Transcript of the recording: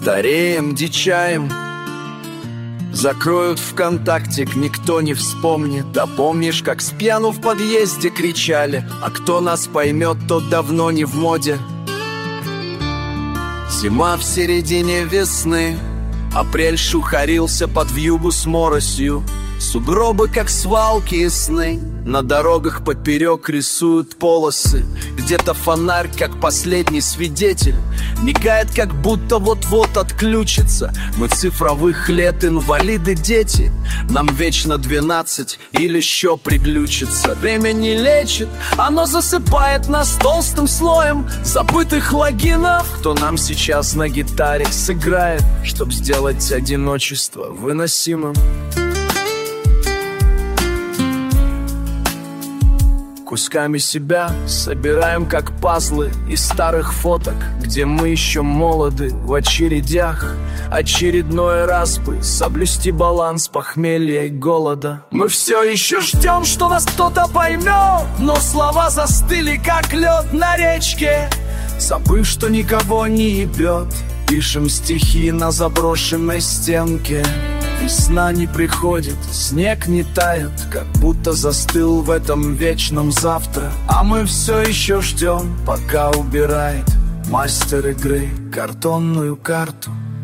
Стареем, дичаем, закроют ВКонтакте, никто не вспомнит. Да помнишь, как с пьяну в подъезде кричали: а кто нас поймет, тот давно не в моде. Зима в середине весны, апрель шухарился под вьюгу с моросью. Сугробы, как свалки и сны, на дорогах поперек рисуют полосы. Где-то фонарь, как последний свидетель, мигает, как будто вот-вот отключится. Мы цифровых лет инвалиды, дети, нам вечно 12 или еще приглючится. Время не лечит, оно засыпает нас толстым слоем забытых логинов. Кто нам сейчас на гитаре сыграет, чтоб сделать одиночество выносимым? Кусками себя собираем, как пазлы из старых фоток, где мы еще молоды, в очередях очередной раз бы соблюсти баланс похмелья и голода. Мы все еще ждем, что нас кто-то поймет, но слова застыли, как лед на речке. Забыв, что никого не ебет, пишем стихи на заброшенной стенке. Весна не приходит, снег не тает, как будто застыл в этом вечном завтра. А мы все еще ждем, пока убирает мастер игры картонную карту.